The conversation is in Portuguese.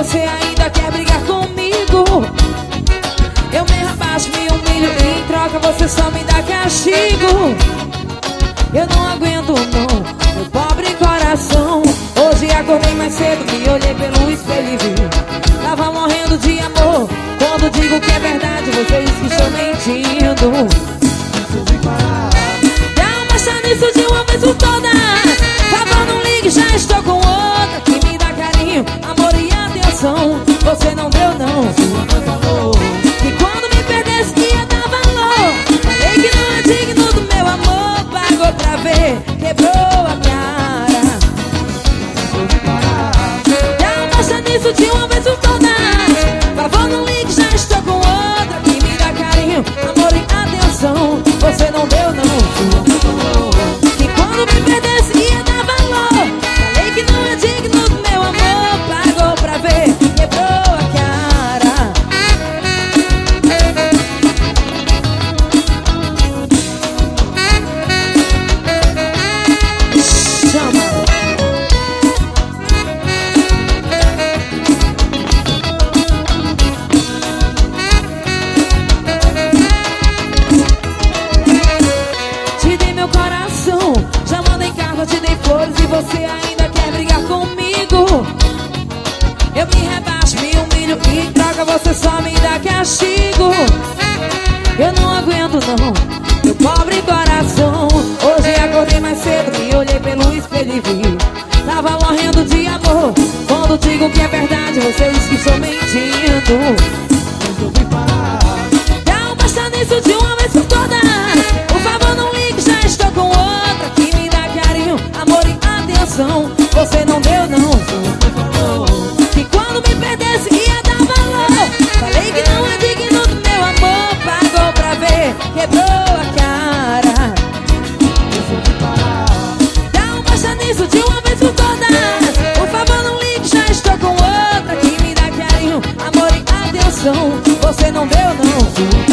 você ainda quer brigar comigo. Eu me rebaixo, me humilho e em troca você só me dá castigo. Eu não aguento não, meu pobre coração. Hoje acordei mais cedo, me olhei pelo espelho e vi, tava morrendo de amor. Quando digo que é verdade, vocês que estão mentindo. Dá uma baixa nisso de uma vez por todas. Favor, não ligue, já estou com outra que me dá carinho, amor e atenção. Você não deu não. Que quando me perdesse ia dar valor. Falei que não é digno do meu amor. Pagou pra ver, quebrou a cara. Dá uma baixa nisso de uma vez por todas. Favor, não ligue, já estou com outra que me dá carinho, amor e atenção. Você não deu não. Que quando me perdesse ia dar valor. Falei que não é digno do meu amor. Pagou pra ver, quebrou a cara. Chama. Te dei meu coração, já mandei carro, te dei flores e você ainda quer brigar comigo. Eu me rebaixo, me humilho e em troca você só me dá castigo. Eu não aguento não, meu pobre coração. Hoje acordei mais cedo, me olhei pelo espelho e vi, tava morrendo de amor. Quando digo que é verdade, vocês que estão mentindo. Dá um basta nisso de uma vez por todas. Por favor, não ligue, já estou com outra que me dá carinho, amor e atenção. Você não deu não. Que quando me perdesse ia dar valor. Falei que não é digno do meu amor. Pagou pra ver, quebrou a cara. Dá um baixa nisso de uma vez por todas. Por favor, não ligue, já estou com outra que me dá carinho, amor e atenção. Você não deu não.